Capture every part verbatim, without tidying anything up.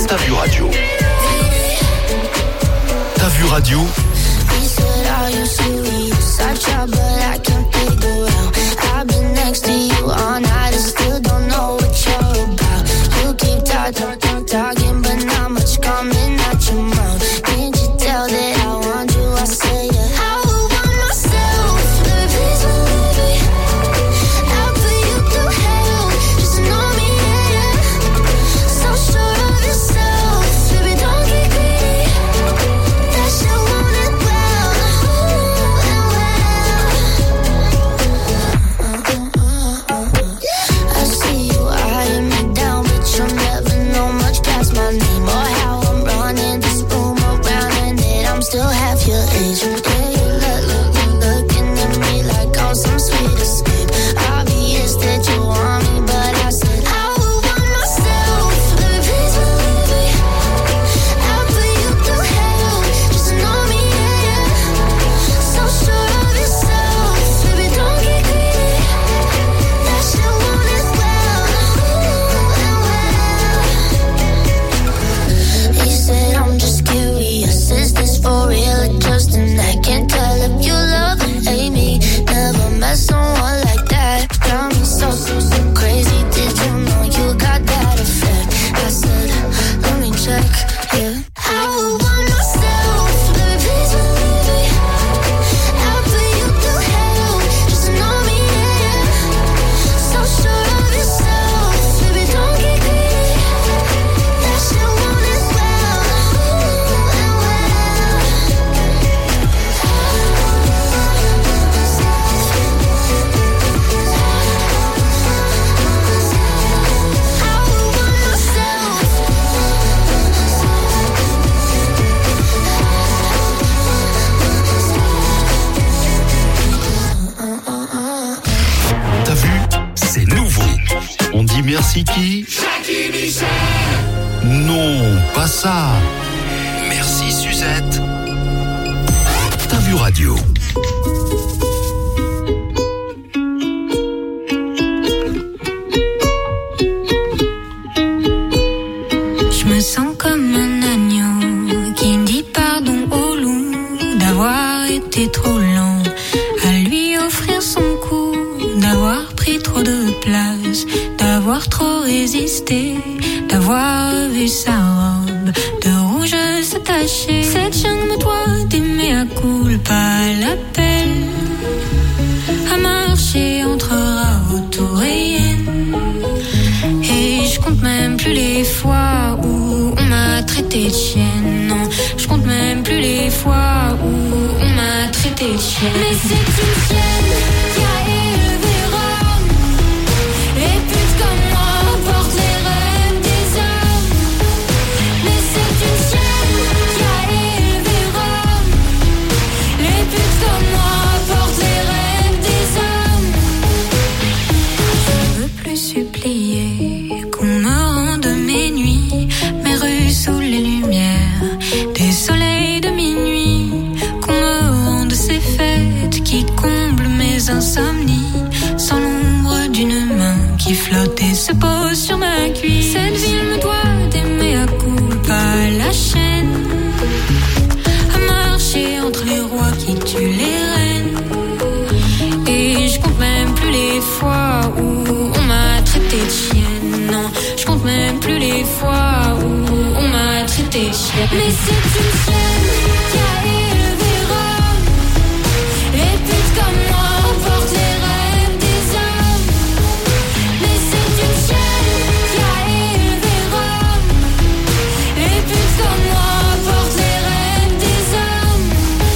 T'as vu radio. T'as vu radio. He said, are you serious? I tried, but I can't figure out. I've been next to you all night and still don't know what you're about. You keep talking, talking, talking, but not much coming out your mouth. Can't you tell that I want you? I say yeah. I would want myself, baby, please believe me. I'll put you through hell, just to know me, yeah, yeah. So sure of yourself, baby, don't get greedy. That shit want it well, ooh, and well. I see you eyeing me down, but you'll never know much past my name or how I'm running this room around and that I'm still half your age. Yeah, you look, look, you looking at me like I'm some sweet escape. Obvious that you want me, but I said I would want myself, baby, please believe me. I'll put you through hell, just to know me, yeah, yeah. So sure of yourself, baby, don't get greedy. That shit want it well, ooh, and well. He said, I'm just curious, is this for real or just an act? Can't tell if you love or hate me. Never met someone like that. Got me so, so, so crazy. Did you know you got that effect? I said, let me check, yeah. I would want myself, baby, please believe me. I'll put you through hell, just to know me, yeah, yeah. So sure of yourself, baby, don't get greedy. That shit want it well, ooh, and well. I would want myself. T'as vu? C'est nouveau. On dit merci qui? Jackie Michel. Non, pas ça. Merci Suzette. T'as vu radio. Je me sens comme un agneau qui dit pardon au loup d'avoir été trop lent à lui offrir son cou, d'avoir pris trop de place, d'avoir trop résisté, d'avoir vu sa robe de rouge s'attacher. Cette jungle me doit d'aimer à culpa l'appel à marcher entre retour et hyène. Et je compte même plus les fois où on m'a traité de chienne. Non, je compte même plus les fois où on m'a traité de chienne. Mais c'est une chienne qui a élevé Rome. Les putes comme moi portent les rêves des hommes. Mais c'est une chienne qui a élevé Rome. Les putes comme moi portent les rêves des hommes. Je veux plus supplier qu'on me rende mes nuits, mes rues sous les lumières des soleils de minuit, qu'on me rende ces fêtes qui comblent mes insomnies, sans l'ombre d'une main qui flotte et se pose sur ma cuisse. Cette ville me doit d'aimer à culpa la chaîne, à marcher entre les rois qui tuent les reines. Et je compte même plus les fois où on m'a traité de chienne. Non, je compte même plus les fois où on m'a traité de chienne. Mais c'est une chienne qui a élevé Rome. Les putes comme moi portent les rêves des hommes. Mais c'est une chienne qui a élevé Rome. Les putes comme moi portent les rêves des hommes.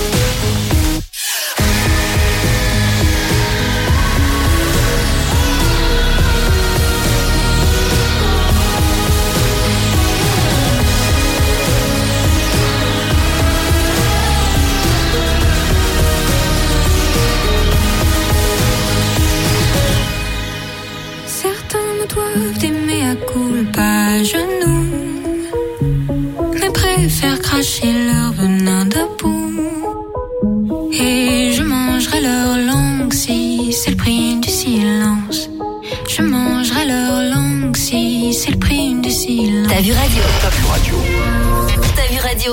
Certains me doivent d'aimer à culpa à genoux, mais préfèrent cracher leur venin de boue. Et je mangerai leur langue si c'est le prix du silence. Je mangerai leur langue si c'est le prix du silence. T'as vu radio. T'as vu radio. T'as vu radio.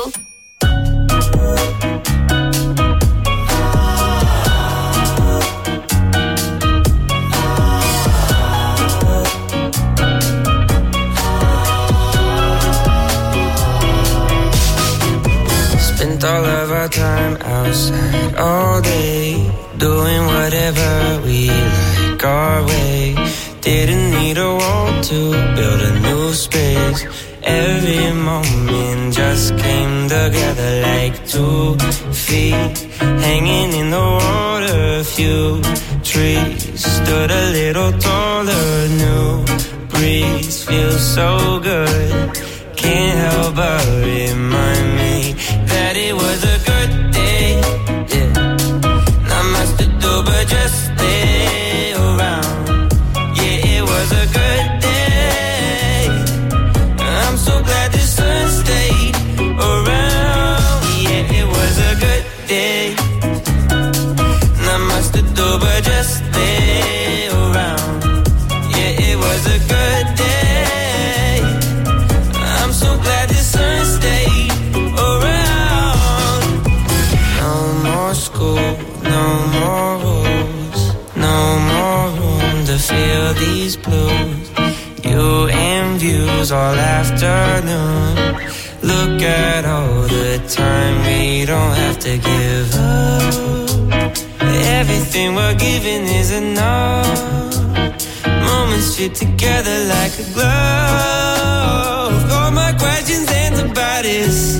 Spent all of our time outside all day, doing whatever we like our way. Didn't need a wall to build a new space. Every moment just came together like two feet hanging in the water. A few trees stood a little taller. New breeze feels so good. Can't help but remind me that it was a good day. Yeah, not much to do but just stay around. Yeah, it was a good day. I'm so glad the sun stayed around. Yeah, it was a good day. Not much to do but just stay around. Yeah, it was a good day. I'm so glad the sun stayed around. No more school, no more rules, no more room to feel these blues. You and views all afternoon. Look at all the time we don't have to give up. Everything we're giving is enough. Moments fit together like a glove. All my questions answered by this.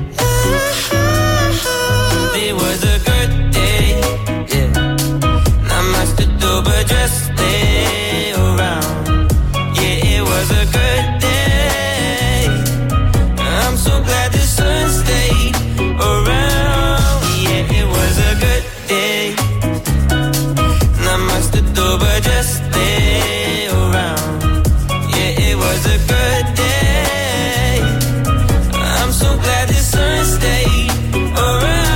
It was a good day. Yeah, not much to do but just stay around. Yeah, it was a good day. I'm so glad the sun stayed around. Yeah, it was a good day. Not much to do but just stay around. Yeah, it was a good day. I'm so glad the sun stayed around.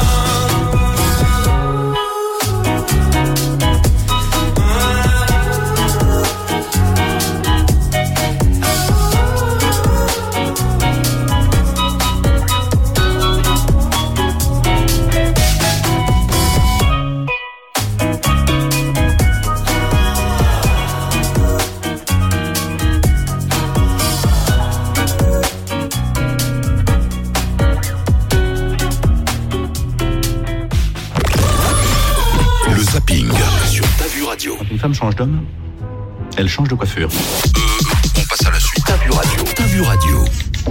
Une femme change d'homme, elle change de coiffure. Euh, on passe à la suite. T'as vu radio. T'as vu radio.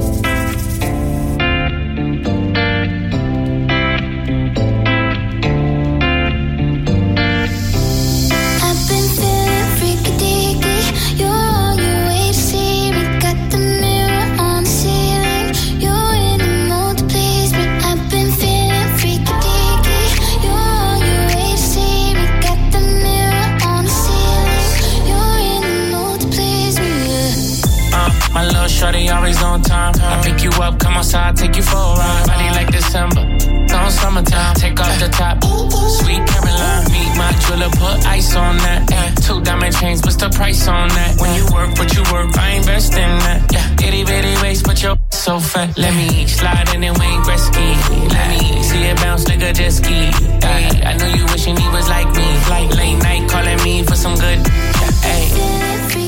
Shorty always on time. I pick you up, come outside, take you for a ride. Body like December, on summertime. Take off the top, sweet Caroline. Meet my jeweler, put ice on that. Yeah. Two diamond chains, what's the price on that? When you work, what you work, I invest in that. Yeah. Itty bitty waist, but your so fat. Let me slide in and Wayne Gretzky. Let me see it bounce, nigga, just ski. Ay, I know you wishing he was like me. Like late night calling me for some good. Yeah, ay.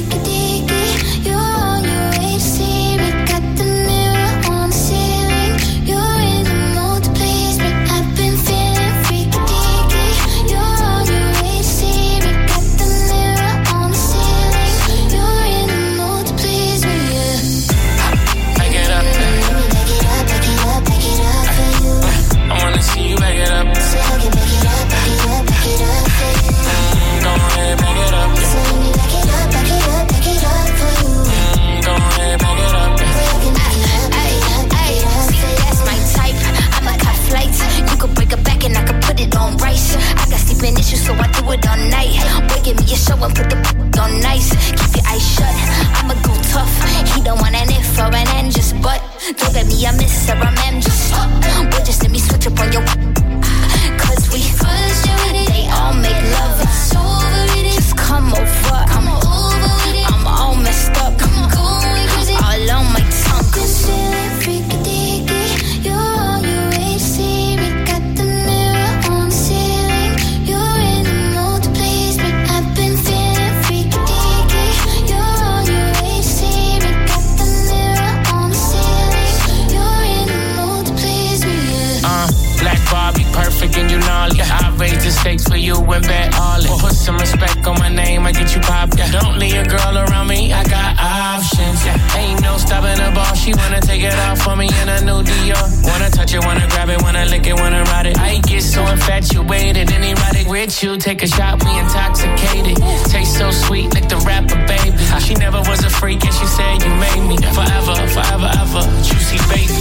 So I do it all night. Boy, give me a show and put the on nice. Keep your eyes shut, I'ma go tough. He don't want an if or an end, just but. Don't get me a miss or a man, just boy, just let me switch up on your. Cause we first they all make love. It's over with it. Just come over. I'm over with it. I'm all messed up. I'm going crazy. All on my and bet all it. Put some respect on my name, I get you popped. Yeah. Don't leave a girl around me, I got options. Yeah. Ain't no stopping the ball, she wanna take it off for me in a new Dior. Wanna touch it, wanna grab it, wanna lick it, wanna ride it. I get so infatuated, and erotic with you. Take a shot, we intoxicated. Taste so sweet, like the rapper, baby. She never was a freak, and she said you made me forever, forever, ever. Juicy baby.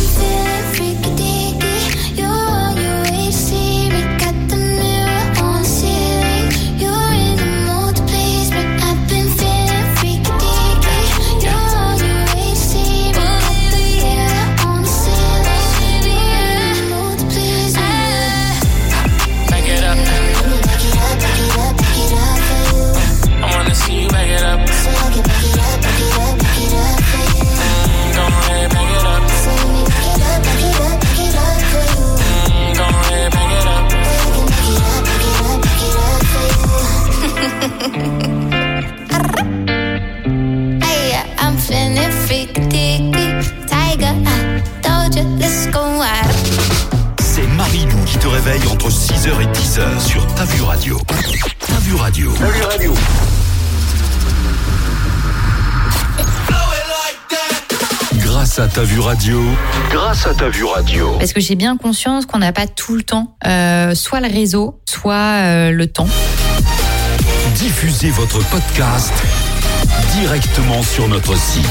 C'est Marilou qui te réveille entre six heures et dix heures sur Ta Vue Radio. Ta Vue Radio. Ta Vue Radio. Grâce à Ta Vue Radio. Grâce à Ta Vue Radio. Parce que j'ai bien conscience qu'on n'a pas tout le temps, euh, soit le réseau, soit euh, le temps. Diffusez votre podcast directement sur notre site.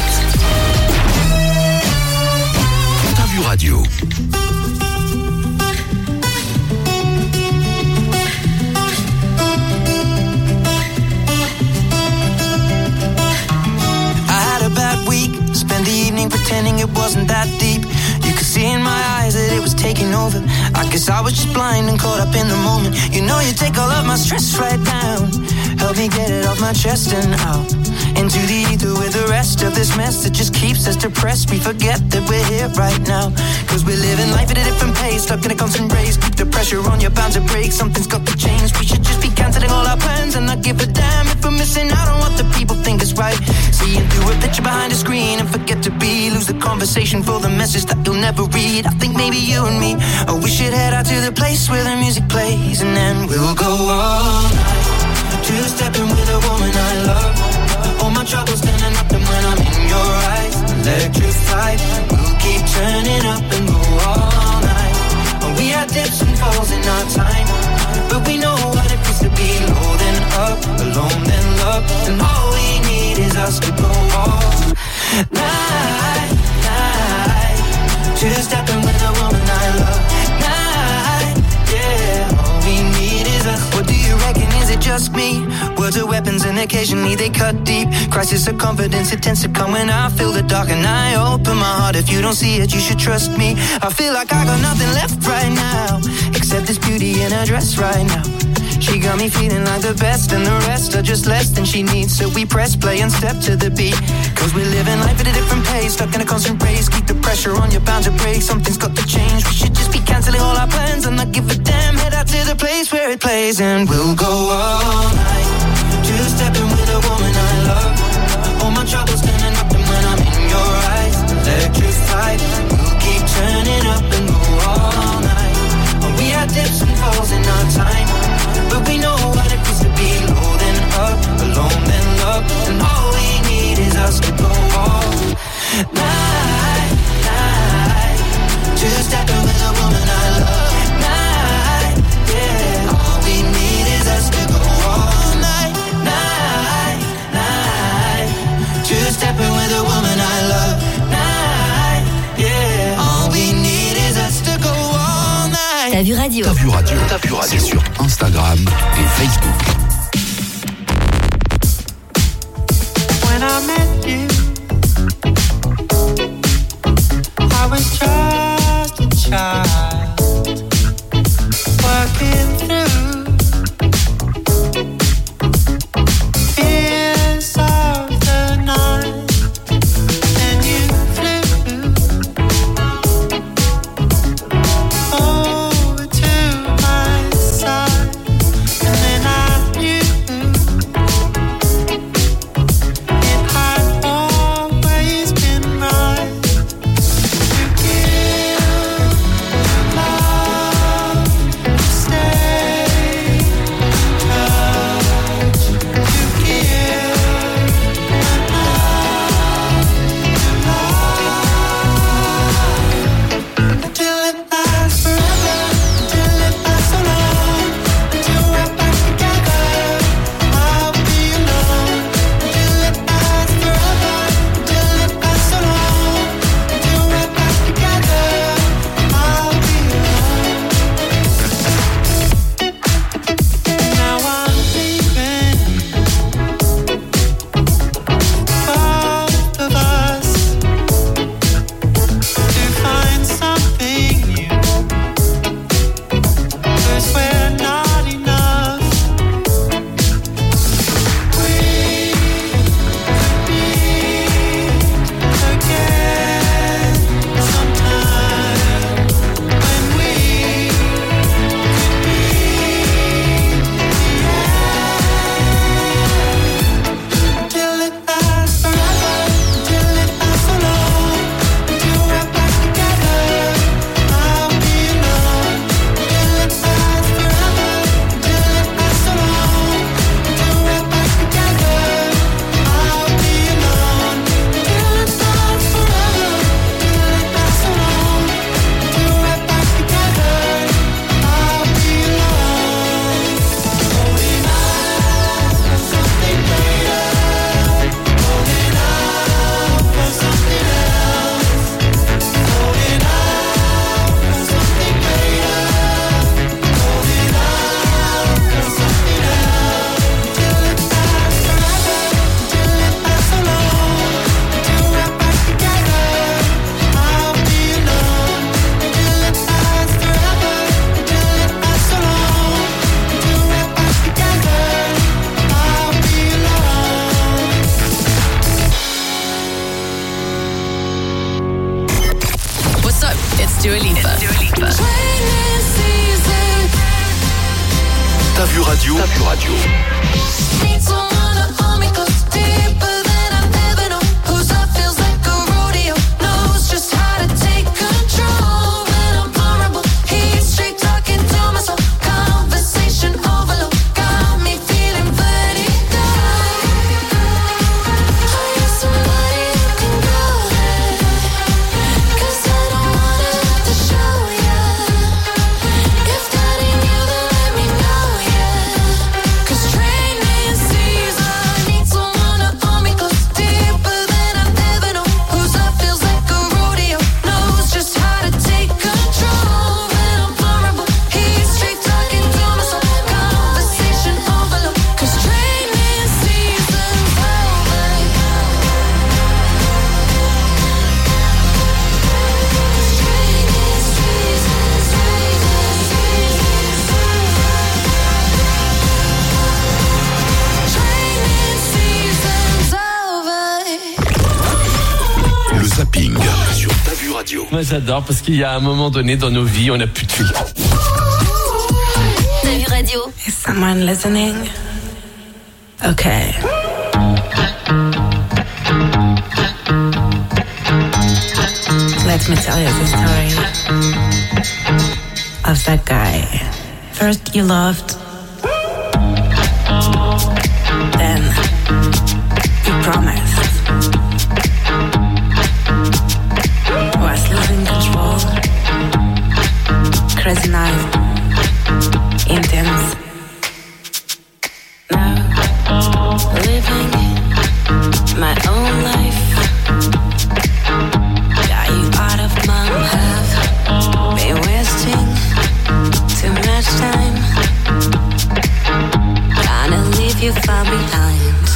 Ta Vue Radio. Spend the evening pretending it wasn't that deep. You could see in my eyes that it was taking over. I guess I was just blind and caught up in the moment. You know you take all of my stress right down. Help me get it off my chest and out into the ether with the rest of this mess that just keeps us depressed. We forget that we're here right now, cause we're living life at a different pace, stuck in a constant race. Keep the pressure on, you're bound to break. Something's got to change. We should just be cancelling all our plans and not give a damn if we're missing out on what the people think is right. Seeing through a picture behind a screen and forget to be. Lose the conversation for the message that you'll never read. I think maybe you and me, oh, we should head out to the place where the music plays, and then we'll go all night. Two-stepping with a woman I love. All my troubles standing up, and when I'm in your eyes, electrified. We'll keep turning up and go all night. We had dips and falls in our time, but we know what it feels to be low then up, alone then love, and all we need is us to go all night, night. Two-stepping with a woman I love. Night, yeah, all we need is us. What do you reckon, is it just me? Words are weapons and occasionally they cut deep. Crisis of confidence, it tends to come when I feel the dark and I open my heart. If you don't see it, you should trust me. I feel like I got nothing left right now, except this beauty in her dress right now. She got me feeling like the best, and the rest are just less than she needs. So we press play and step to the beat, cause we're living life at a different pace, stuck in a constant race. Keep the pressure on, you're bound to break. Something's got to change. We should just be cancelling all our plans and not give a damn. Head out to the place where it plays, and we'll go all night. Two-stepping with a woman I love. All my troubles standing up, and when I'm in your eyes, electrified. We'll keep turning up and go all night. We had dips and falls in our time, but we know what it feels to be low then up, alone then love, and all we need is us to go all night, night. Two-stepping with a woman I love. Night, yeah, all we need is us to go all night, night, night. Two-stepping with a woman I love. Night, yeah, all we need is us to go all night. Ta Vue Radio. Ta Vue Radio. Ta Vue Radio. C'est sur Instagram et Facebook. When I met you, I was just a child, working through fears of the night, and you flew over to my side, and then I knew it had all Dua Lipa. T'as vu radio? T'as vu radio. Moi j'adore parce qu'il y a un moment donné dans nos vies, on n'a plus de filtre. T'as vu radio? Is someone listening? Okay. Let me tell you the story of that guy. First you loved, then you promised. Was losing control, crazy night, intense. Now, living my own life. Got you out of my half. Been wasting too much time. Gonna leave you far behind.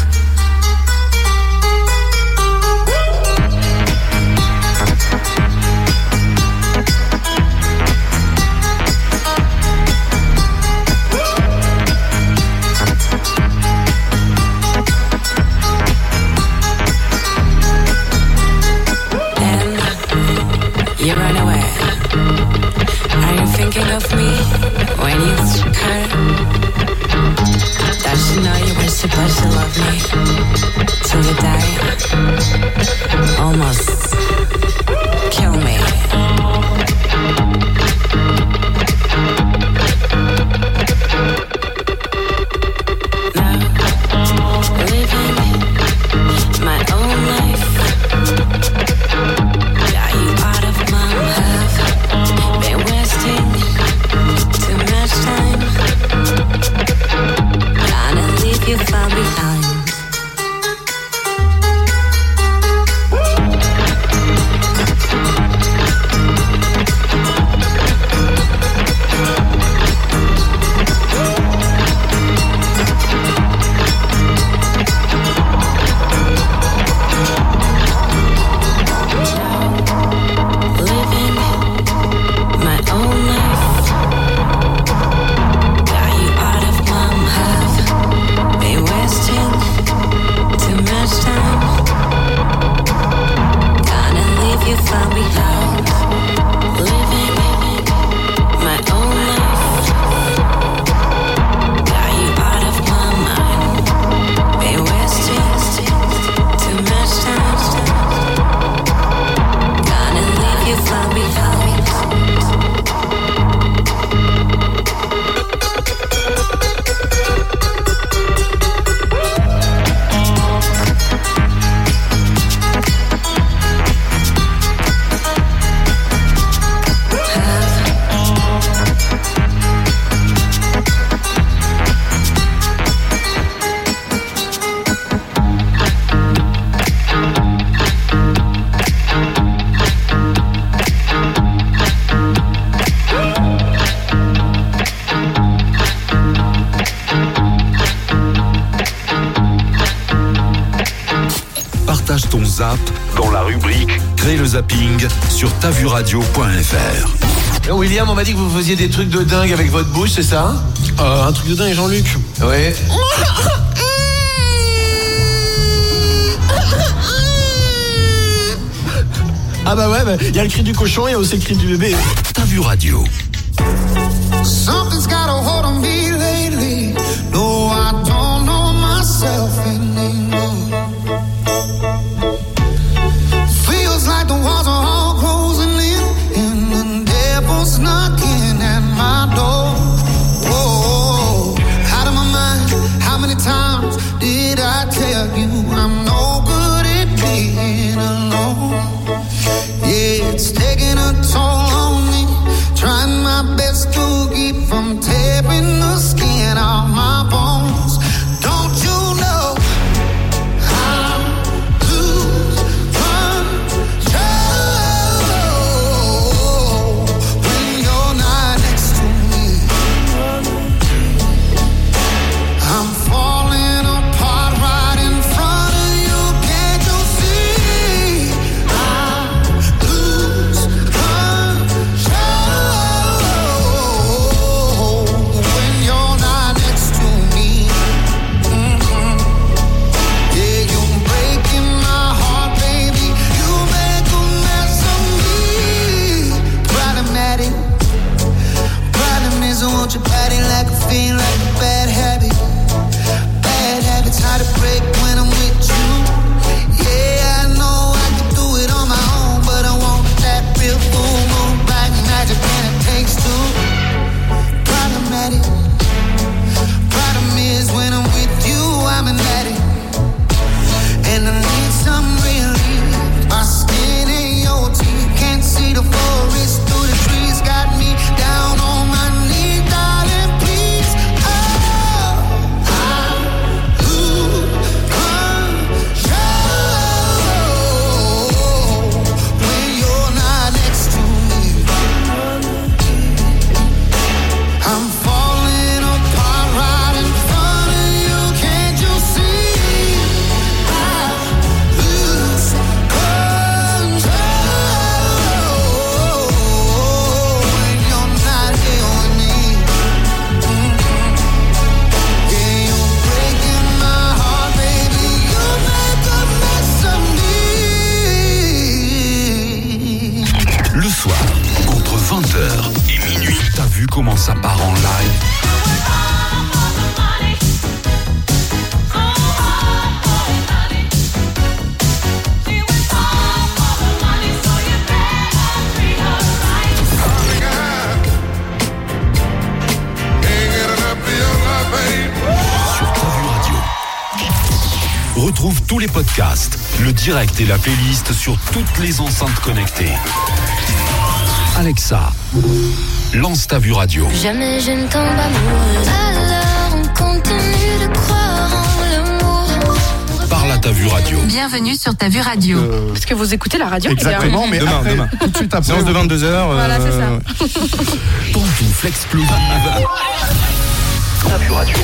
You run away. Are you thinking of me when you hurt? Does she know you were supposed to love me till you die? Almost kill me. Now, living my own life. Got you out of my life. Been wasting too much time. Gonna leave you far behind. Zap dans la rubrique Crée le zapping sur tavuradio point f r. William, on m'a dit que vous faisiez des trucs de dingue avec votre bouche, c'est ça? euh, Un truc de dingue, Jean-Luc. Oui. Ah bah ouais, il bah, y a le cri du cochon, il y a aussi le cri du bébé. T'as vu radio. Something's got a hold on me lately. No, I don't know myself anymore. Feels like the walls are all closing in, and the devil's knocking at my door. Whoa, out of my mind. How many times did I tell you I'm no good at being alone? Yeah, it's taking a toll on me. Trying my best to keep from tearing the skin off my bones. Don't you know I lose control when you're not next to me? I'm falling apart right in front of you. Can't you see? I lose control when you're not next to me. Mm-hmm. Yeah, you're breaking my heart, baby. You make a mess of me. Problematic, problem is I want your body like a fiend, like a bad habit. Bad habits hard to break when I'm with you. Yeah, I know I can do it on my own, but I want that real full moon, black magic, and it takes two. Problematic. Problem is when I'm with you, I'm an addict, and I need some relief. My skin and your teeth can't see the forest through the trees. Got me down on my knees, darling, please. Oh, I lose control when you're not next to me. I'm falling apart right in front of you. Can't you see? I lose control when you're not here with me. Mm-hmm. Yeah, you're breaking my heart, baby. You make a mess of me. Le soir, entre vingt heures et minuit, t'as vu comment ça part en live? Sur T'as vu radio. Retrouve tous les podcasts, le direct et la playlist sur toutes les enceintes connectées. Alexa, lance T'as vu radio. Jamais je ne tombe amoureuse. Alors on continue de croire en l'amour. Parle à T'as vu radio. Bienvenue sur T'as vu radio. Euh... Parce que vous écoutez la radio. Exactement, mais demain, après, demain. tout de suite après. Séance de vingt-deux heures. Voilà, c'est ça. Pantoufle explosive. T'as vu radio.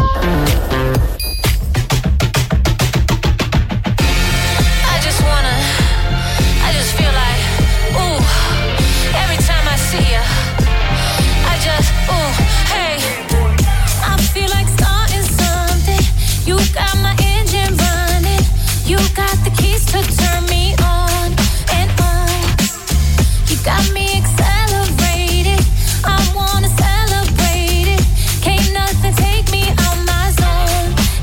I just wanna, I just feel like, ooh, every time I see ya, I just, ooh, hey, I feel like starting something. You got my engine running. You got the keys to turn me on and on. You got me accelerated. I wanna celebrate it. Can't nothing take me out my zone.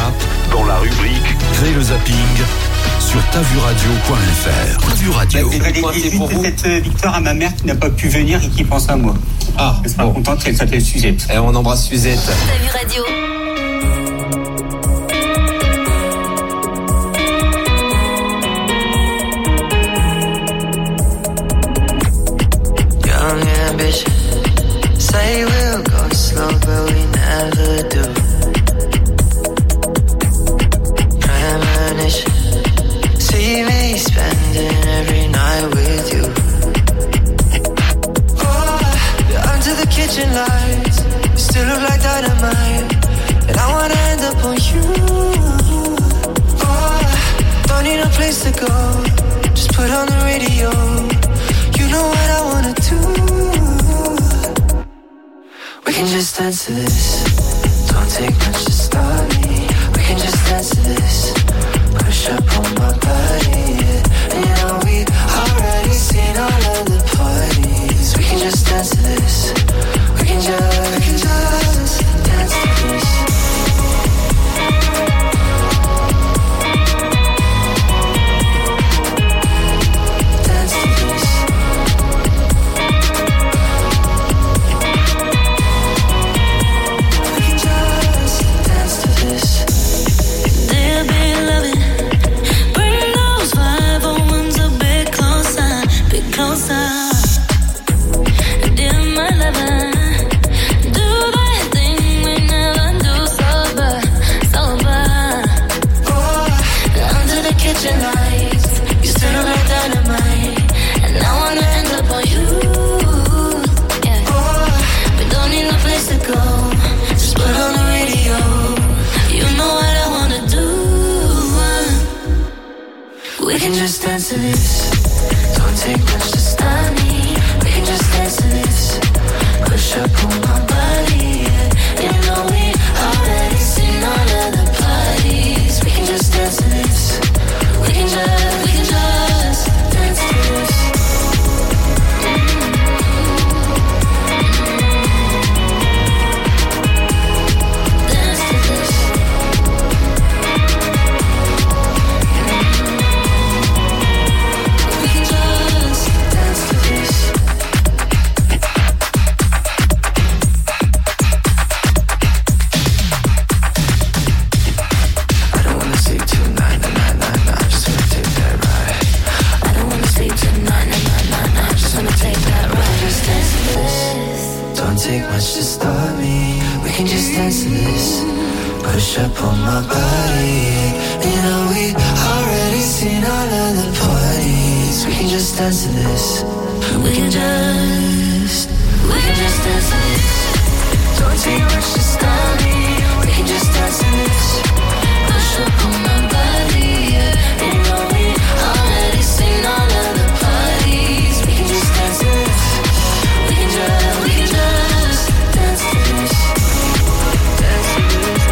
WhatsApp dans la rubrique Crée le zapping sur tavuradio point f r. Tavu Radio. Je vais dédier cette victoire à ma mère qui n'a pas pu venir et qui pense à moi. Ah, elle sera bon. contente qu'elle s'appelle Suzette. Et on embrasse Suzette. Tavu Radio. Young ambition, say we'll go slow, but we never do. Premonition, see me spending every night with you. Oh, you're under the kitchen lights, you still look like dynamite, and I wanna end up on you. Oh, don't need a place to go, just put on the radio. You know what I wanna do. We can just dance to this. Don't take much to start me. We can just dance to this. Push up on my body, yeah. And you know we already seen all of the parties. We can just dance to this. We can just, we can just dance to this. We can just dance to this. Don't take much to stop me. We can just dance to this. Push up on my body, yeah. You know we already seen all of the parties. We can just dance to this. We can just, we can just dance to this. Push up on my body, you know we already seen all of the parties. We can just dance to this. We can just, we can just dance to this. Don't take much to stop me. We can just dance to this. Push up on my body, yeah. You know we already seen all of the parties. We can just dance to this. We can just, we can just dance to this. Dance to this.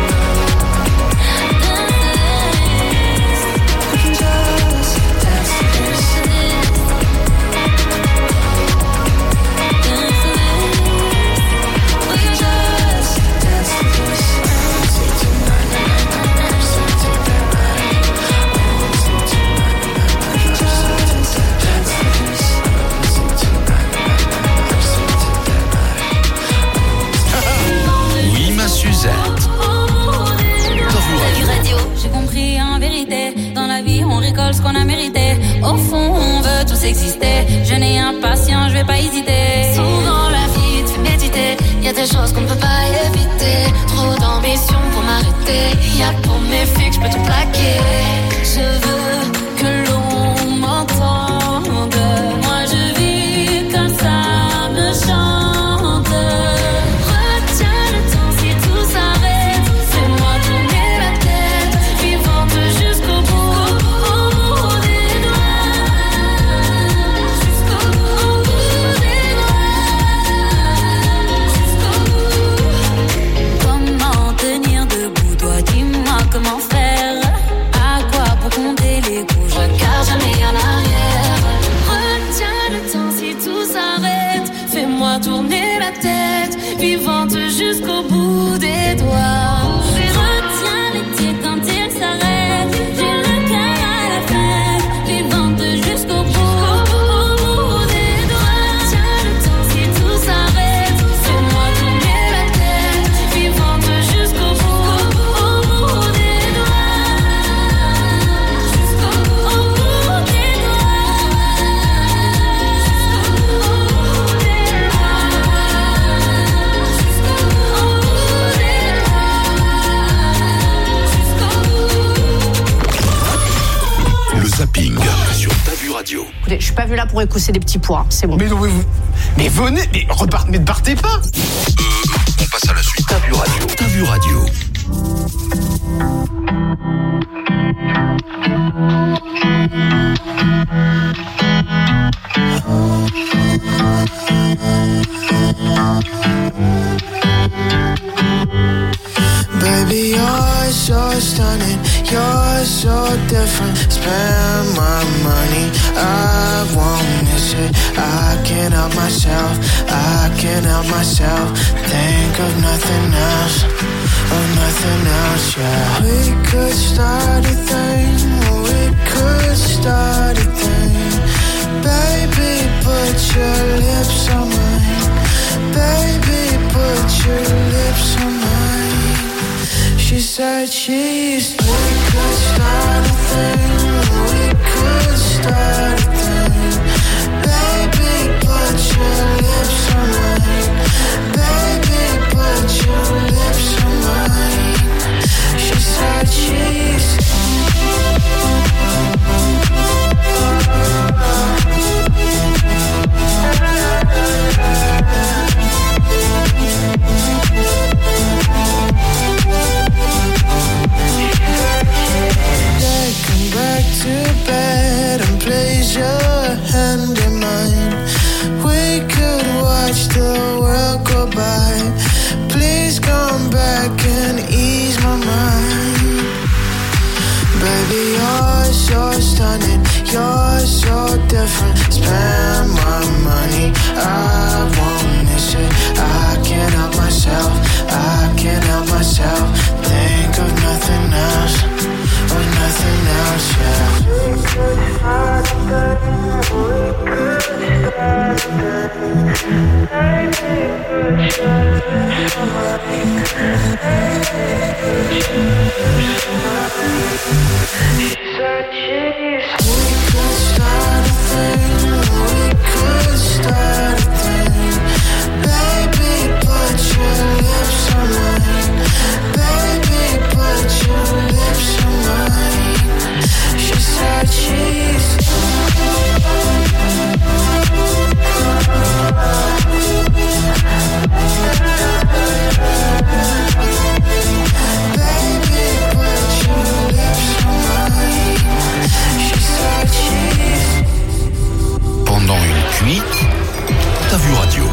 J'ai compris en vérité, dans la vie on récolte ce qu'on a mérité. Au fond on veut tous exister. Je n'ai impatient, je vais pas hésiter. Souvent la vie te fait méditer. Y a des choses qu'on ne peut pas éviter. Trop d'ambition pour m'arrêter. Y a pour mes filles que je peux tout plaquer. Je veux que l'on m'entende. Moi je vis comme ça me chante. Retiens le temps si tout s'arrête. Fais-moi tourner la tête. Vivante jusqu'au bout, au bout des doigts. Jusqu'au bout, au bout des doigts. Jusqu'au bout. Comment tenir debout, toi dis-moi comment faire. À Écoutez, je suis pas venu là pour écousser des petits pois, c'est bon. Mais non, mais vous... Mais venez, mais repart, mais ne partez pas. Euh, on passe à la suite. T'as vu radio. T'as vu radio. Baby, you're so stunning, you're so different. Spend my money, I won't miss it. I can't help myself, I can't help myself. Think of nothing else, of nothing else, yeah. We could start a thing, we could start a thing. Baby, put your lips on mine. Baby, put your lips on mine. She said she's we could start a thing, we could start a thing. Baby, put your lips on mine. Baby, put your lips on mine. She said she's to bed and place your hand in mine. We could watch the world go by. Please come back and ease my mind. Baby, you're so stunning, you're so different. Spend my money, I won't miss it. I can't help myself, I can't help myself. Think of nothing else, of nothing else, yeah. We could start a thing, we could start a thing. Baby, put your lips on mine. Baby, put your lips on mine. She said she's we could start a thing, we could start a thing. Baby, put your lips on mine. Baby, put your lips on mine. She said she's pendant une cuite, T'as vu radio.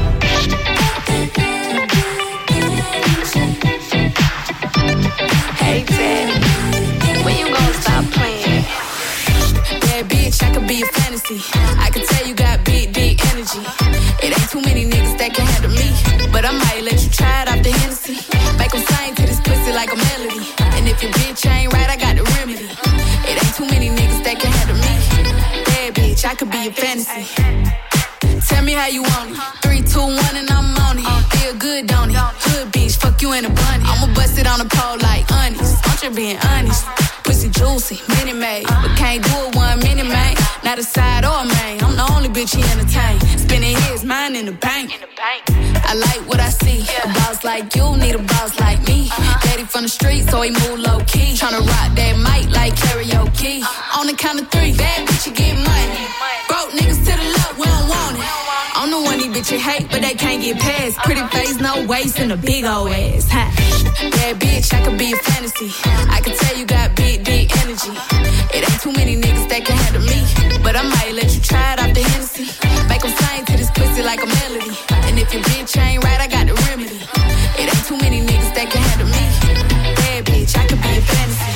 Hey, Daddy, when you gonna stop playing? Bad bitch, I could be a fantasy. I can tell you got big, big energy. It ain't too many niggas that can handle me, but I might let you try it off the Hennessy. Make them sing to this pussy like a melody. And if your bitch ain't right, I got the remedy. It ain't too many niggas that can handle me. Bad bitch, I could be a fantasy. Tell me how you want it. Three, two, one, and I'm on it. Feel good, don't it? Hood bitch, fuck you in a bunny. I'ma bust it on the pole like honest. I'm just being honest. Pussy juicy, mini made, but can't do it one minute, man. Not a side or a main. I'm the only bitch he entertain. Spending his mind in the bank. I like what I see. A boss like you need a boss like me. Daddy from the street, so he move low key. Tryna rock that mic like karaoke. On the count of three, bad bitch, you get money. Broke niggas to the left, we don't want it. I'm the one these bitches hate, but they can't get past. Pretty face, no waist, and a big old ass. Ha. Bad bitch, I could be a fantasy. I can tell you got big, big energy. It ain't too many niggas that can handle me, but I might let you try it off the Hennessy. Make them sing to this pussy like a melody. And if your bitch ain't right, I got the remedy. It ain't too many niggas that can handle me. Bad bitch, I could be a fantasy.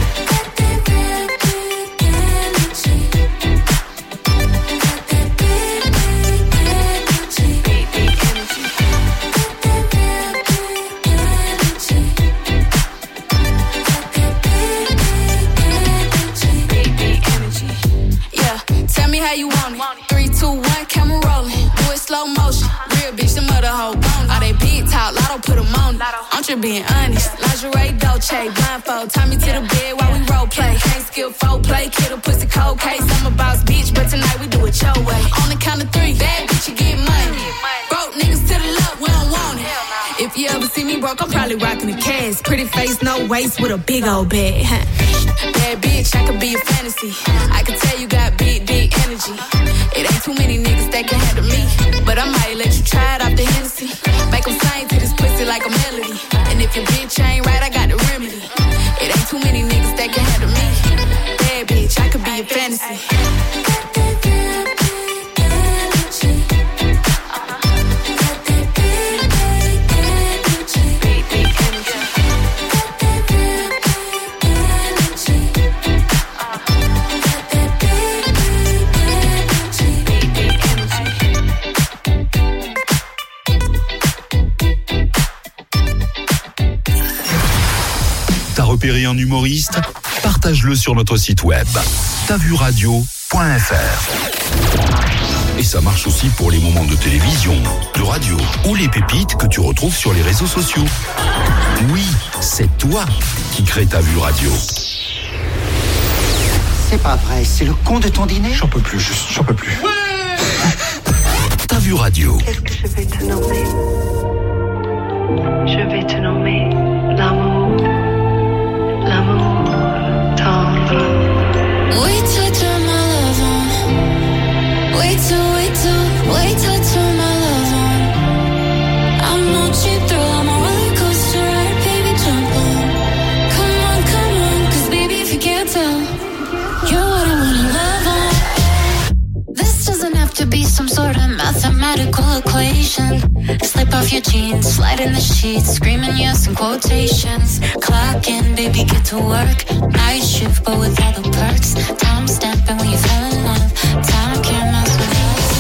How you want it? Three, two, one, camera rolling. Do it slow motion. Real bitch, the mother hoe bone. All they big talk, lotto put them on it. I'm just being honest. Lingerie, Dolce, blindfold. Tie me to the bed while we role play. Can't skill folk play, kid a pussy cold case. I'm a boss bitch, but tonight we do it your way. On the count of three, bad bitch, you get money. Broke niggas to the left, we don't want it. If you ever see me broke, I'm probably rocking the cash. Pretty face, no waist, with a big old bag. Bad bitch, I could be a fantasy. I can tell you got big, big energy. It ain't too many niggas that can handle me, but I might let you try it off the Hennessy. Make them sing to this pussy like a melody. And if your bitch ain't right, I got the remedy. It ain't too many niggas that can handle me. Bad bitch, I could be a fantasy. T'as repéré un humoriste? Partage-le sur notre site web ta vu radio point f r. Et ça marche aussi pour les moments de télévision, de radio ou les pépites que tu retrouves sur les réseaux sociaux. Oui, c'est toi qui crée Ta Vue Radio. C'est pas vrai, c'est le con de ton dîner? J'en peux plus, juste, j'en peux plus. Ta Vue Radio. Qu'est-ce que je vais te nommer? Je vais te nommer l'amour. L'amour tendre. Wait till I turn my love on. Wait till, wait till, wait till I turn my love on. I'm no cheap thrill, I'm a roller coaster ride, baby, jump on. Come on, come on, cause baby, if you can't tell, you're what I wanna love on. This doesn't have to be some sort of mathematical equation. Slip off your jeans, slide in the sheets, screaming yes in quotations. Clock in, baby, get to work. Night shift, but with all the perks. Time stamping when you fell in love. Time can't mess with us.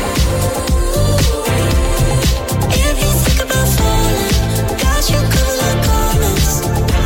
If you think about falling, got you covered like garments.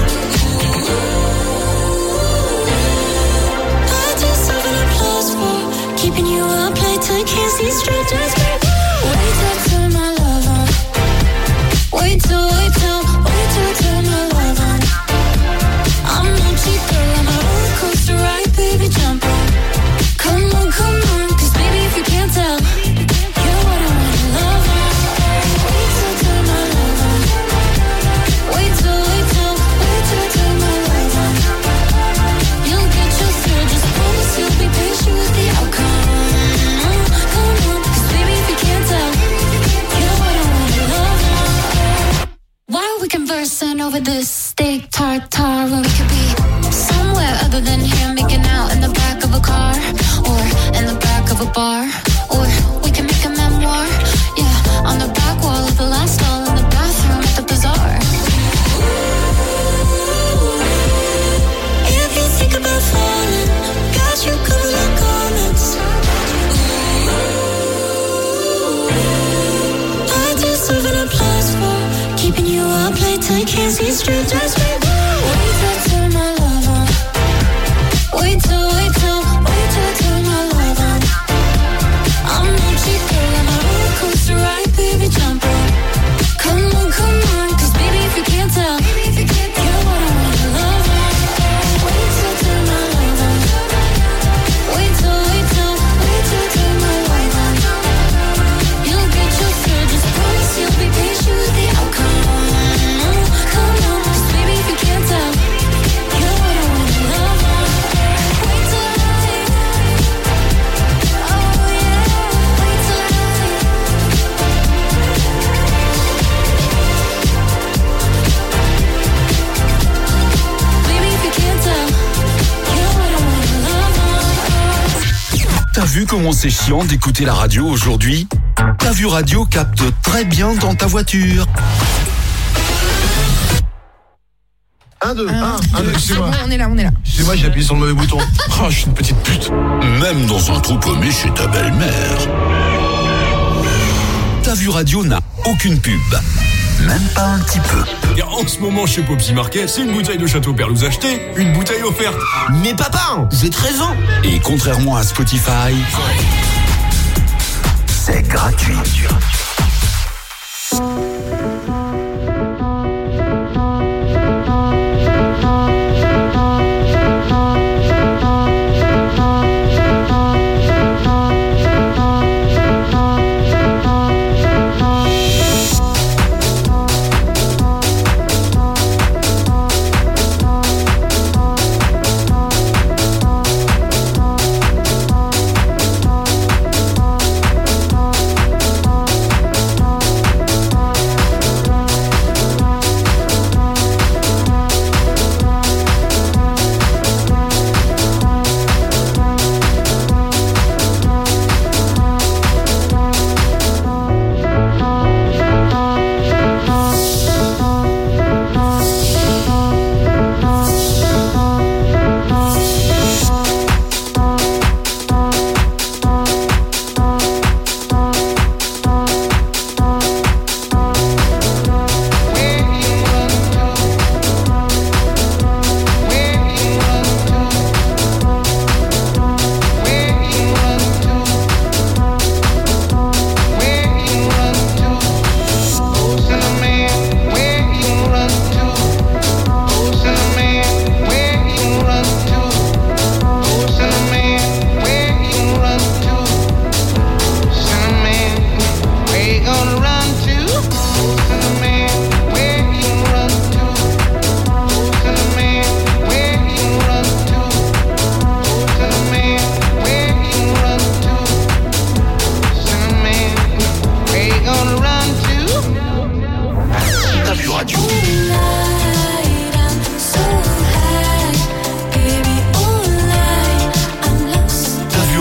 I deserve an applause for keeping you up late till you can't see straight. Just wait till I turn my love on. Wait till, wait till, wait till I turn my love on. I'm no cheap girl, I'm a roller coaster ride, baby, jump on. Come on, come on, cause baby, if you can't tell, you're what I wanna love on. Wait till I turn my love on. Wait till, wait till, wait till I turn my love on. You'll get your thrill, just promise you'll be patient with the outcome. Come on, cause baby, if you can't tell, you're what I wanna love on. Why are we conversing over this steak tartare when we could be somewhere other than here, making out in the back of a car or in the back of a bar, or we can make a memoir, yeah, on the back wall of the last stall in the bathroom at the bazaar. If you think about falling, got you covered like garments. I deserve an applause for keeping you up late till you can't see straight. Just wait, wait till I turn my love on. Wait till, wait till, wait till I turn my love on. I'm no cheap girl, I'm a roller coaster ride, baby, jump on. Come on, come on, cause baby, if you can't tell, you're what I wanna love on. Wait till I turn my love on. Wait till, wait till, wait till I turn my love on. You'll get your thrill, just promise you'll be patient with the outcome. Come on, cause baby, if you can't tell, you're what I wanna love on. Wait till I, oh yeah, wait till I, baby, if you can't tell, you're what I wanna love on. T'as vu comment c'est chiant d'écouter la radio aujourd'hui? Ta Vue Radio capte très bien dans ta voiture. Un, deux, un, un, deux, excusez-moi. On est là, on est là. Excusez-moi, j'ai appuyé sur le mauvais bouton. Oh, je suis une petite pute. Même dans un trou paumé chez ta belle-mère. Ta Vue Radio n'a aucune pub. Même pas un petit peu. Et en ce moment chez Popsi Market, c'est une bouteille de Château Perlouse achetée, une bouteille offerte. Mais papa, j'ai treize ans. Et contrairement à Spotify, c'est gratuit.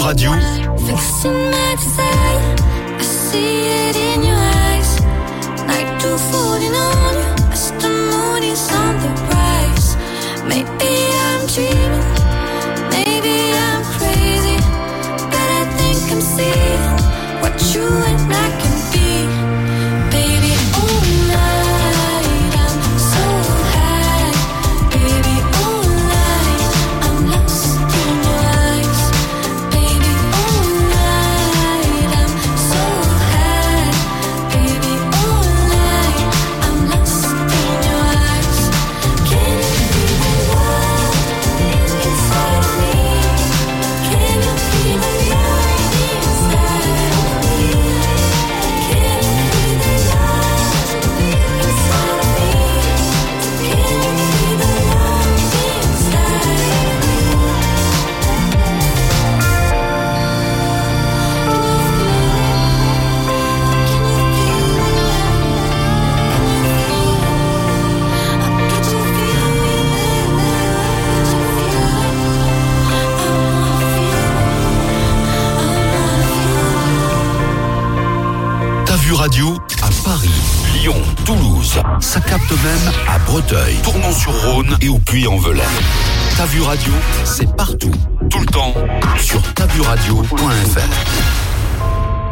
Radio. Fixing my desire, I see it in your eyes. Night two forty on you, as the moon is on the rise. Maybe I'm dreaming, maybe I'm crazy, but I think I'm seeing what you and I can be. Baby, all night I'm so high. Baby, all night I'm lost in your eyes. Baby, all night I'm so high. Baby, all night I'm lost in your eyes. Can you feel the love inside of me? Can you feel the love inside of me? Can you feel the love inside of me? Can you feel the love inside of T'as vu Radio à Paris, Lyon, Toulouse. Ça capte même à Breteuil, Tournon-sur-Rhône et au Puy-en-Velay. T'as vu Radio, c'est partout, tout le temps, sur t'as vu radio point f r.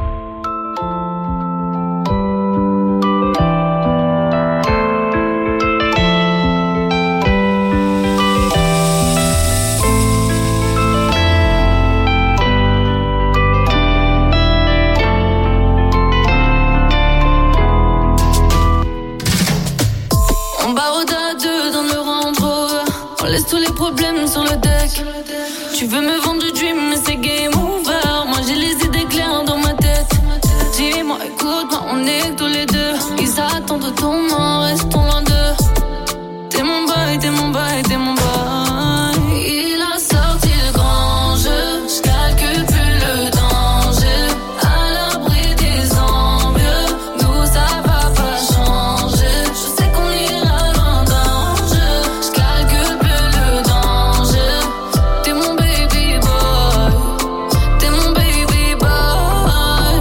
On barre à deux dans le Range Rover. On laisse tous les problèmes sur le deck. Tu veux me vendre du dream, mais c'est game over. Moi j'ai les idées claires dans ma tête. Dis-moi, écoute-moi, on est que tous les deux. Ils attendent de ton nom, restons loin d'eux. T'es mon boy, t'es mon boy, t'es mon boy. Il a sorti le grand jeu. J'calcule plus le danger. À l'abri des envieux, nous ça va pas changer. Je sais qu'on ira loin d'un jeu. J'calcule plus le danger. T'es mon baby boy. T'es mon baby boy.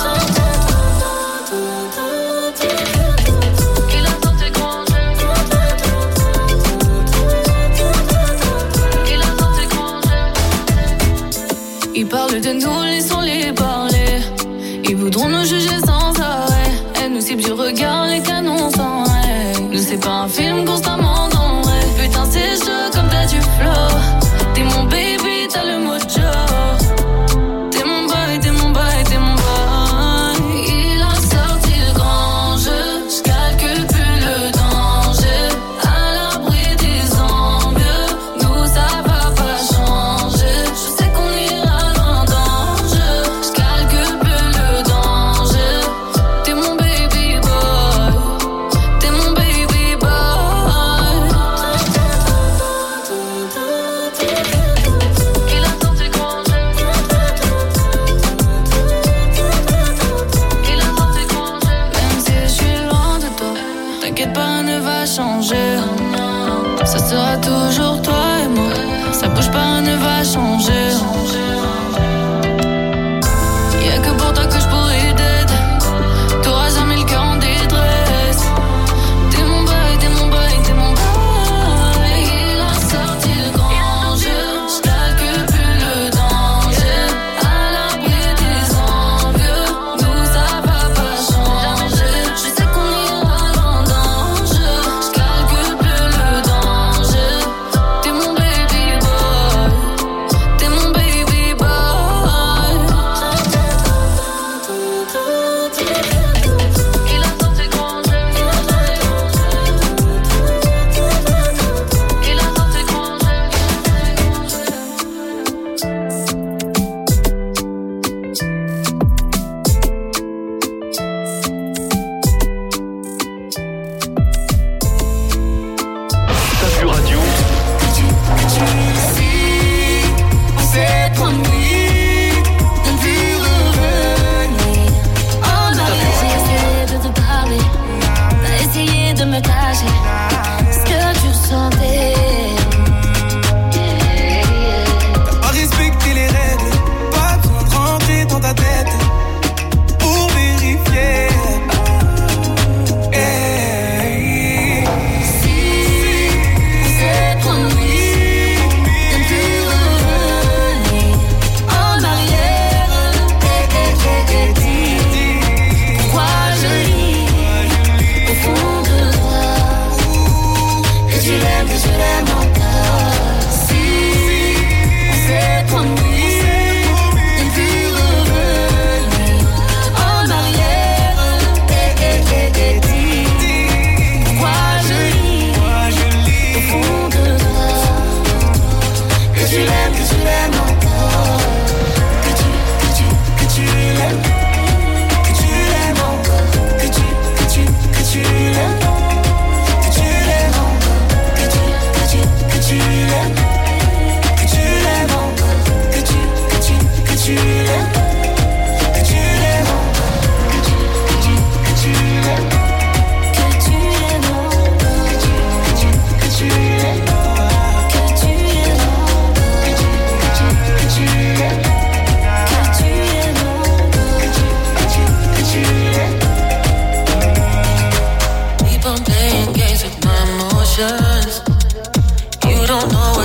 Il a sorti le grand jeu. Il a sorti le grand jeu. Ils parlent de nous, laissons-les parler. Ils voudront nous juger sans arrêt. Elle nous cible du regard, les canons sans règle. Nous c'est pas un film constamment dans le rêve. Putain c'est chaud comme t'as du flow. T'es mon baby, t'as le mojo. T'es mon boy, t'es mon boy, t'es mon boy. Il a sorti le grand jeu. J'calcule plus le danger. À l'abri des envieux, nous ça va pas changer. Je sais qu'on ira loin d'un jeu. J'calcule plus le danger. T'es mon baby boy. T'es mon baby boy.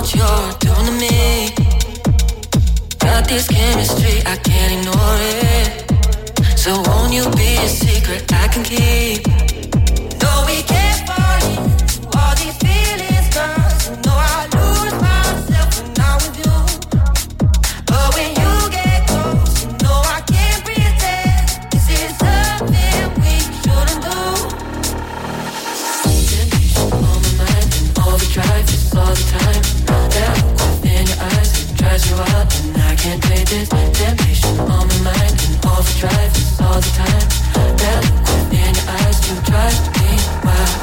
what you're doing to me. Got this chemistry, I can't ignore it. So won't you be a secret I can keep? No, we can't fall into all these feelings, girl. You know I lose myself when I'm with you. But when you get close, you know I can't pretend. This is something we shouldn't do. Temptation on my mind and overdrive this all the time. That look in your eyes, it drives you up and I can't take this. Temptation on my mind and overdrive this all the time. That look in your eyes, you drive me wild.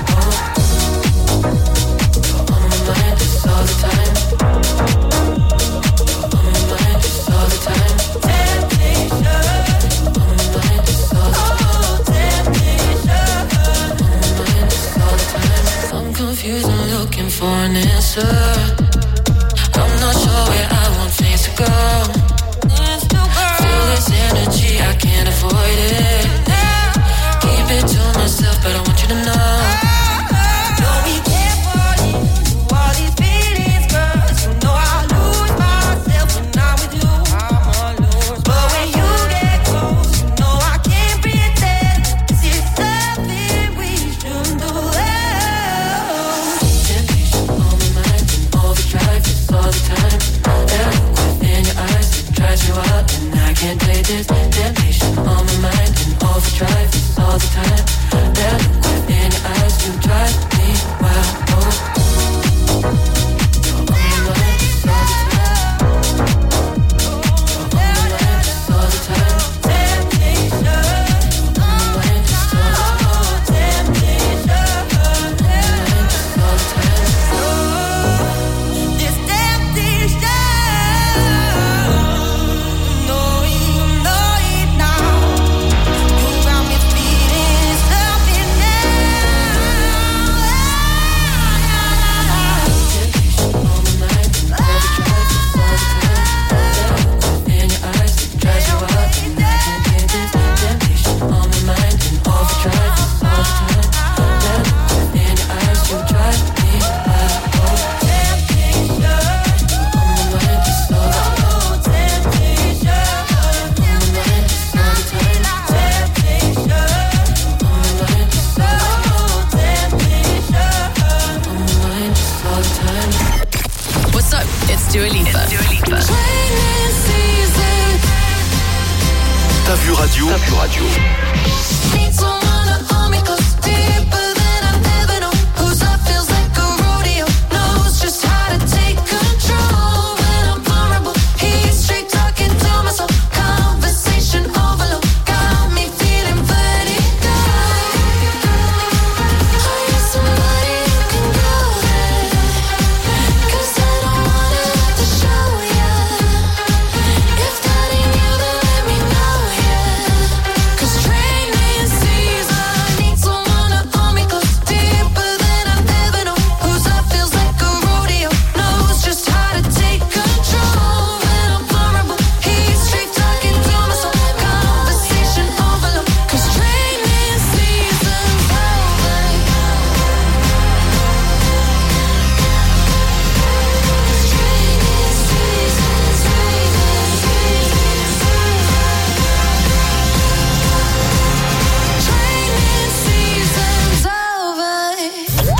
You're on my mind this all the time. You're on my mind this all the time. Temptation. You're on my mind this all the time. Oh, temptation. You're on my mind this all the time. I'm confused, I'm looking for an answer. I'm not sure where I want things to go. Feel this energy, I can't avoid it. Keep it to myself, but I want you to know. No, we can't fall into all these feelings, girl. You know I lose myself when I'm with you. But when you get close, you know I can't pretend. This is something we shouldn't do. Temptation on my mind and overdrive this all the time. That look in your eyes, it drives you up and I can't take this. Temptation on my mind and overdrive this all the time. That look in your eyes, you drive me wild. You're on my mind this all the time. You're on my mind this all the time. Temptation. You're on my mind this all the time. Temptation. You're on my mind this all the time. This temptation. No, you know it now. You got me feeling something now. Temptation on my mind and overdrive this all the time. That look in your eyes, it drives you up and I can't take this. Temptation on my mind and overdrive this all the time. That look in your eyes, you drive me wild. Temptation on my mind this all the time. Temptation on my mind this all the time. Temptation on my mind this all the time. Temptation on my mind this all the time. What's up? It's Dua Lipa. Training season. T'as vu radio? T'as vu radio. Need someone to hold me close, deeper than I've ever known. Whose love feels like a rodeo, knows just how to take control when I'm vulnerable. He's straight talking to myself, conversation overload, got me feeling vertigo. Are you somebody you can go there? 'Cause I don't wanna have to show ya. If that ain't you, then let me know, yeah. 'Cause training season, need someone to hold me close, deeper than I've ever known. Whose love feels like a rodeo, knows just how to take control when I'm vulnerable. He's straight talking to myself, conversation overload. 'Cause training season's over. Training season's over.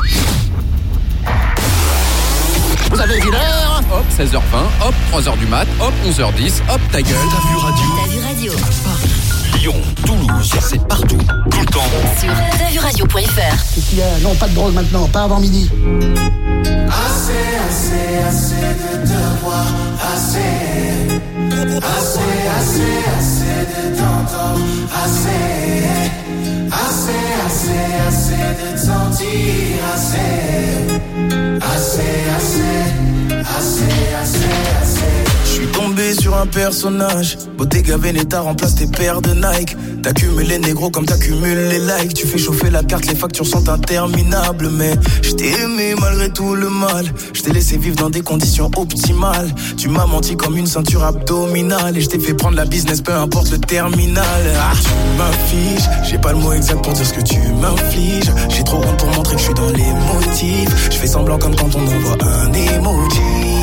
Vous avez vu l'heure? Hop, seize heures vingt, hop, trois heures du mat, hop, onze heures dix, hop, ta gueule. T'as vu radio? T'as vu radio? Lyon, Toulouse, c'est partout, tout le temps. Sur t'as vu radio point f r. Qu'est-ce qu'il y a? Non, pas de drogue maintenant, pas avant midi. Assez, assez, assez de te voir, assez. Assez, assez, assez de t'entendre, assez. Assez, assez, assez de te sentir, assez. Assez, assez, assez, assez, assez. Je suis tombé sur un personnage. Bottega Veneta remplace tes paires de Nike. T'accumules les négros comme t'accumules les likes. Tu fais chauffer la carte, les factures sont interminables. Mais je t'ai aimé malgré tout le mal. Je t'ai laissé vivre dans des conditions optimales. Tu m'as menti comme une ceinture abdominale. Et je t'ai fait prendre la business, peu importe le terminal. Ah, tu m'affiches, j'ai pas le mot exact pour dire ce que tu m'infliges. J'ai trop honte pour montrer que je suis dans les motifs. Je fais semblant comme quand on envoie un emoji.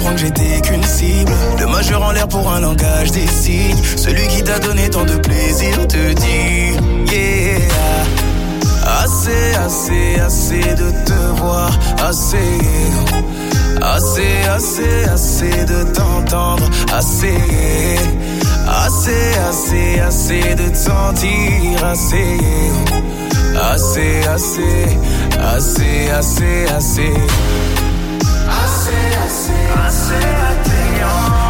comprendre que j'étais qu'une cible. Le majeur en l'air pour un langage des signes. Celui qui t'a donné tant de plaisir te dit yeah. Assez, assez, assez de te voir. Assez, assez, assez, assez de t'entendre. Assez, assez, assez, assez de te sentir. Assez, assez, assez, assez, assez, assez. Assez, assez, assez de tes hanches.